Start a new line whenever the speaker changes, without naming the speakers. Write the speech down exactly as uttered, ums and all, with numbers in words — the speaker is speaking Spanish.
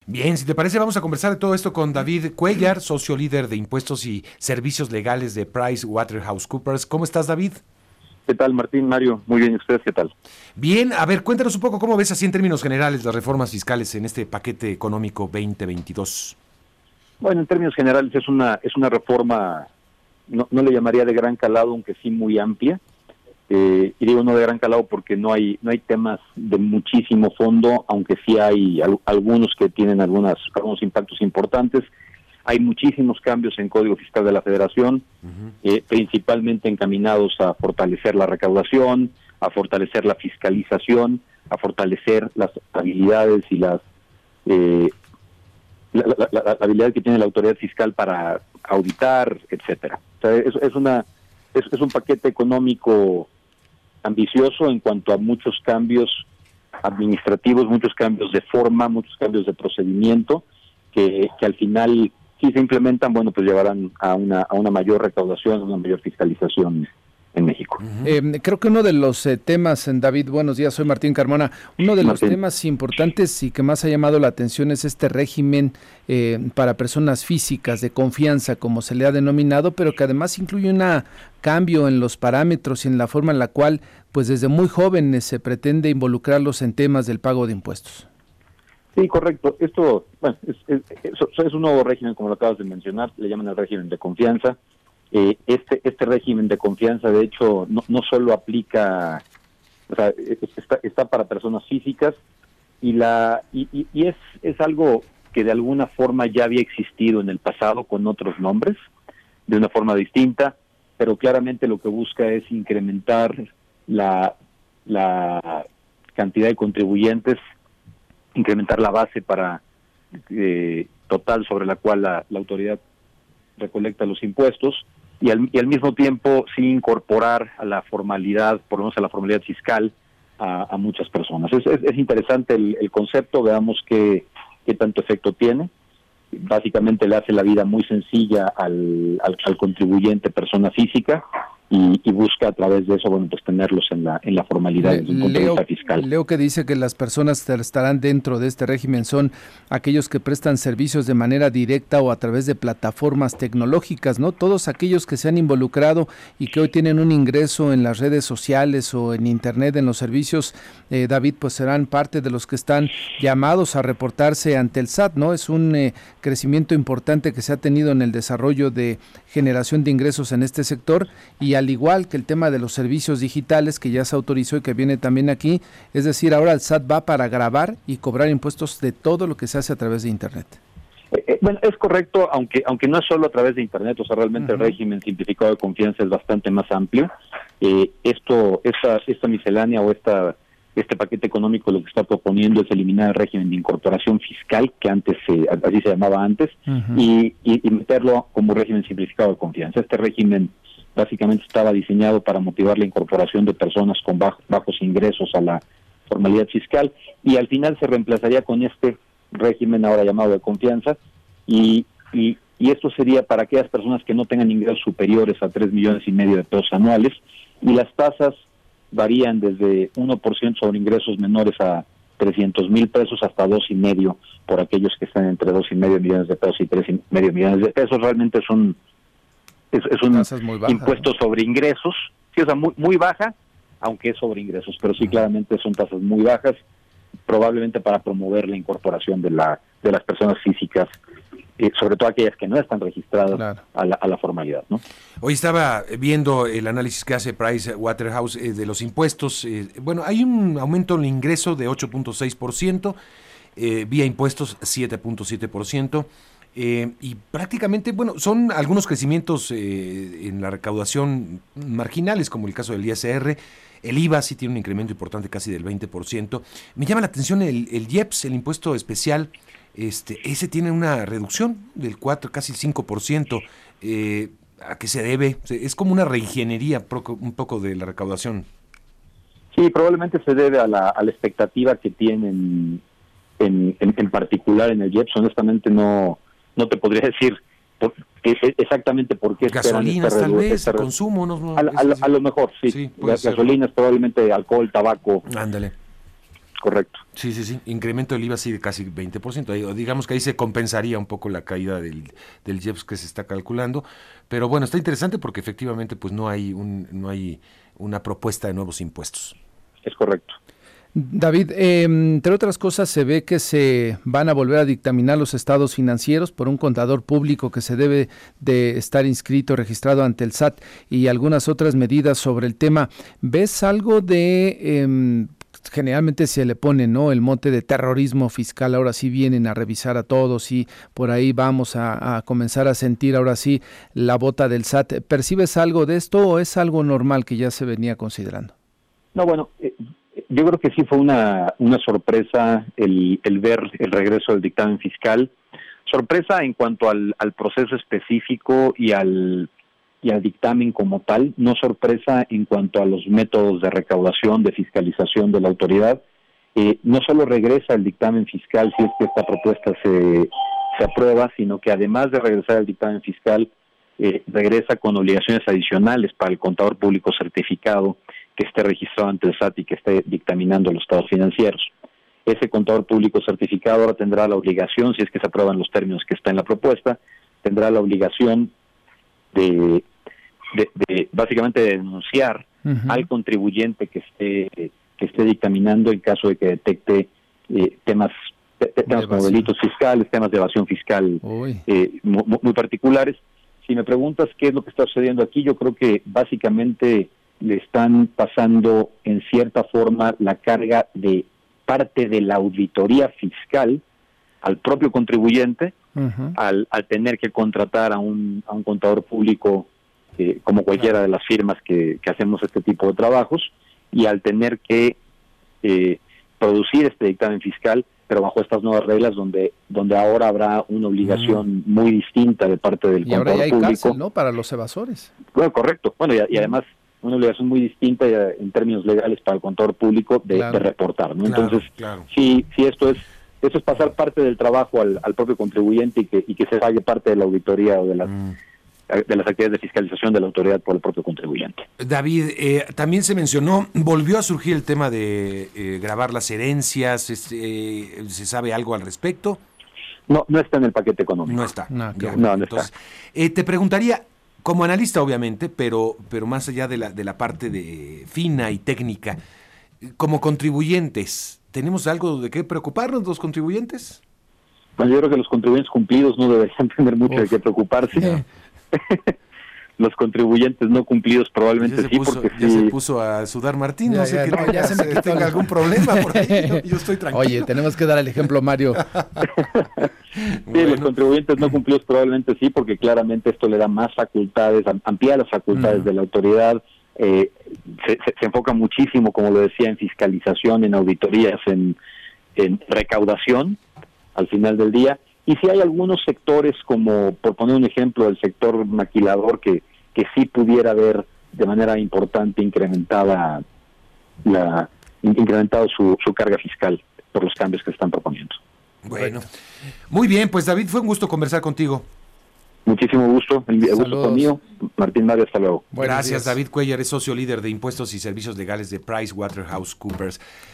Bien, si te parece, vamos a conversar de todo esto con David Cuellar, socio líder de impuestos y servicios legales de PricewaterhouseCoopers. ¿Cómo estás, David?
¿Qué tal, Martín, Mario? Muy bien, ¿y ustedes qué tal?
Bien, a ver, cuéntanos un poco cómo ves así en términos generales las reformas fiscales en este paquete económico veinte veintidós.
Bueno, en términos generales es una es una reforma, no, no le llamaría de gran calado, aunque sí muy amplia. Eh, y digo no de gran calado porque no hay no hay temas de muchísimo fondo, aunque sí hay al, algunos que tienen algunas, algunos impactos importantes. Hay muchísimos cambios en Código Fiscal de la Federación, uh-huh. eh, principalmente encaminados a fortalecer la recaudación, a fortalecer la fiscalización, a fortalecer las habilidades y las eh, la, la, la, la habilidad que tiene la autoridad fiscal para auditar, etcétera. O sea, es, es una es, es un paquete económico ambicioso en cuanto a muchos cambios administrativos, muchos cambios de forma, muchos cambios de procedimiento que, que al final, si se implementan, bueno, pues llevarán a una a una mayor recaudación, a una mayor fiscalización en México.
Uh-huh. Eh, creo que uno de los eh, temas, David, buenos días, soy Martín Carmona, uno de Martín. los temas importantes y que más ha llamado la atención es este régimen eh, para personas físicas de confianza, como se le ha denominado, pero que además incluye un cambio en los parámetros y en la forma en la cual, pues desde muy jóvenes se pretende involucrarlos en temas del pago de impuestos.
Sí, correcto. Esto, bueno, es, es, es, es un nuevo régimen, como lo acabas de mencionar, le llaman el régimen de confianza. Eh, este este régimen de confianza, de hecho, no, no solo aplica, o sea, está, está para personas físicas y la y, y, y es es algo que de alguna forma ya había existido en el pasado con otros nombres, de una forma distinta, pero claramente lo que busca es incrementar la la cantidad de contribuyentes, incrementar la base para eh, total sobre la cual la, la autoridad recolecta los impuestos y al, y al mismo tiempo sí incorporar a la formalidad, por lo menos a la formalidad fiscal, a, a muchas personas. Es, es, es interesante el, el concepto, veamos qué, qué tanto efecto tiene. Básicamente le hace la vida muy sencilla al, al, al contribuyente persona física y, y busca a través de eso, bueno, pues tenerlos en la en la formalidad desde un punto de vista fiscal.
Leo que dice que las personas que estarán dentro de este régimen son aquellos que prestan servicios de manera directa o a través de plataformas tecnológicas, ¿no? Todos aquellos que se han involucrado y que hoy tienen un ingreso en las redes sociales o en internet, en los servicios, eh, David, pues serán parte de los que están llamados a reportarse ante el S A T, ¿no? Es un eh, crecimiento importante que se ha tenido en el desarrollo de generación de ingresos en este sector y al igual que el tema de los servicios digitales que ya se autorizó y que viene también aquí, es decir, ahora el S A T va para grabar y cobrar impuestos de todo lo que se hace a través de Internet.
Eh, eh, bueno, es correcto, aunque aunque no es solo a través de Internet, o sea, realmente uh-huh. el régimen simplificado de confianza es bastante más amplio. Eh, esto, esta, esta miscelánea o esta este paquete económico lo que está proponiendo es eliminar el régimen de incorporación fiscal, que antes eh, así se llamaba antes, uh-huh. y, y, y meterlo como régimen simplificado de confianza. Este régimen básicamente estaba diseñado para motivar la incorporación de personas con baj, bajos ingresos a la formalidad fiscal y al final se reemplazaría con este régimen ahora llamado de confianza y, y, y esto sería para aquellas personas que no tengan ingresos superiores a tres millones y medio de pesos anuales y las tasas varían desde uno por ciento sobre ingresos menores a trescientos mil pesos hasta dos y medio por aquellos que están entre dos y medio millones de pesos y tres y medio millones de pesos. Realmente son Es, es un baja, impuesto, ¿no?, sobre ingresos, sí, o sea, muy, muy baja, aunque es sobre ingresos, pero sí, uh-huh. claramente son tasas muy bajas, probablemente para promover la incorporación de la de las personas físicas, eh, sobre todo aquellas que no están registradas claro. a, la, a la formalidad, ¿no?
Hoy estaba viendo el análisis que hace Pricewaterhouse eh, de los impuestos. Eh, bueno, hay un aumento en el ingreso de ocho punto seis por ciento, eh, vía impuestos siete punto siete por ciento. Eh, y prácticamente, bueno, son algunos crecimientos eh, en la recaudación marginales, como el caso del I S R. El I V A sí tiene un incremento importante, casi del veinte por ciento. Me llama la atención el, el I E P S, el impuesto especial, este, ese tiene una reducción del cuatro, casi cinco por ciento. Eh, ¿A qué se debe? Es como una reingeniería un poco de la recaudación.
Sí, probablemente se debe a la, a la expectativa que tienen en, en, en particular en el I E P S. Honestamente no... No te podría decir por, exactamente por qué esperan
gasolinas,
esta
tal vez,
esta
consumo, no, no,
a, a, a lo mejor, sí, sí gasolinas, probablemente alcohol, tabaco.
Ándale.
Correcto.
Sí, sí, sí, incremento del I V A sí de casi veinte por ciento, ahí, digamos que ahí se compensaría un poco la caída del, del I E P S que se está calculando, pero bueno, está interesante porque efectivamente pues no hay un, no hay una propuesta de nuevos impuestos.
Es correcto.
David, eh, entre otras cosas se ve que se van a volver a dictaminar los estados financieros por un contador público que se debe de estar inscrito, registrado ante el S A T y algunas otras medidas sobre el tema. ¿Ves algo de, eh, generalmente se le pone, ¿no?, el mote de terrorismo fiscal? Ahora sí vienen a revisar a todos y por ahí vamos a, a comenzar a sentir ahora sí la bota del S A T. ¿Percibes algo de esto o es algo normal que ya se venía considerando?
No, bueno, eh, yo creo que sí fue una, una sorpresa el, el ver el regreso del dictamen fiscal. Sorpresa en cuanto al, al proceso específico y al, y al dictamen como tal, no sorpresa en cuanto a los métodos de recaudación, de fiscalización de la autoridad. Eh, no solo regresa el dictamen fiscal si es que esta propuesta se, se aprueba, sino que además de regresar el dictamen fiscal, eh, regresa con obligaciones adicionales para el contador público certificado que esté registrado ante el S A T y que esté dictaminando los estados financieros. Ese contador público certificado ahora tendrá la obligación, si es que se aprueban los términos que está en la propuesta, tendrá la obligación de, de, de básicamente de denunciar uh-huh. al contribuyente que esté que esté dictaminando en caso de que detecte eh, temas te, temas como delitos fiscales, temas de evasión fiscal eh, muy, muy particulares. Si me preguntas qué es lo que está sucediendo aquí, yo creo que básicamente le están pasando en cierta forma la carga de parte de la auditoría fiscal al propio contribuyente, uh-huh. al, al tener que contratar a un, a un contador público eh, como cualquiera claro. de las firmas que, que hacemos este tipo de trabajos, y al tener que eh, producir este dictamen fiscal, pero bajo estas nuevas reglas donde donde ahora habrá una obligación uh-huh. muy distinta de parte del
y
contador
ahora ya hay
público.
Cárcel, ¿no?, para los evasores.
Bueno, correcto. Bueno, y, y además una obligación muy distinta en términos legales para el contador público de, claro. de reportar, ¿no?
Claro,
Entonces,
claro.
sí, sí, esto es esto es pasar parte del trabajo al, al propio contribuyente y que y que se falle parte de la auditoría o de las mm. de las actividades de fiscalización de la autoridad por el propio contribuyente.
David, eh, también se mencionó, volvió a surgir el tema de eh, gravar las herencias, este, eh, ¿se sabe algo al respecto?
No, no está en el paquete económico.
No está.
No,
ya,
no, no
entonces,
está.
Eh, te preguntaría, como analista obviamente, pero, pero más allá de la, de la parte de fina y técnica, como contribuyentes, ¿tenemos algo de qué preocuparnos los contribuyentes?
Bueno, yo creo que los contribuyentes cumplidos no deberían tener mucho Uf. de qué preocuparse. Yeah. Los contribuyentes no cumplidos probablemente sí,
puso,
porque
ya
sí.
se puso a sudar Martín,
ya,
no sé
ya,
que
no, ya se me quitó
tenga algún problema por ahí, yo, yo estoy tranquilo.
Oye, tenemos que dar el ejemplo, Mario.
Sí, bueno. Los contribuyentes no cumplidos probablemente sí, porque claramente esto le da más facultades, amplía las facultades uh-huh. de la autoridad, eh, se, se, se enfoca muchísimo, como lo decía, en fiscalización, en auditorías, en, en recaudación al final del día. Y sí hay algunos sectores, como por poner un ejemplo, el sector maquilador, que, que sí pudiera haber de manera importante incrementada la incrementado su, su carga fiscal por los cambios que están proponiendo.
Bueno, muy bien, pues David, fue un gusto conversar contigo.
Muchísimo gusto, el Saludos. gusto fue mío. Martín Mario, hasta luego.
Buenos Gracias, días. David Cuellar es socio líder de impuestos y servicios legales de PricewaterhouseCoopers.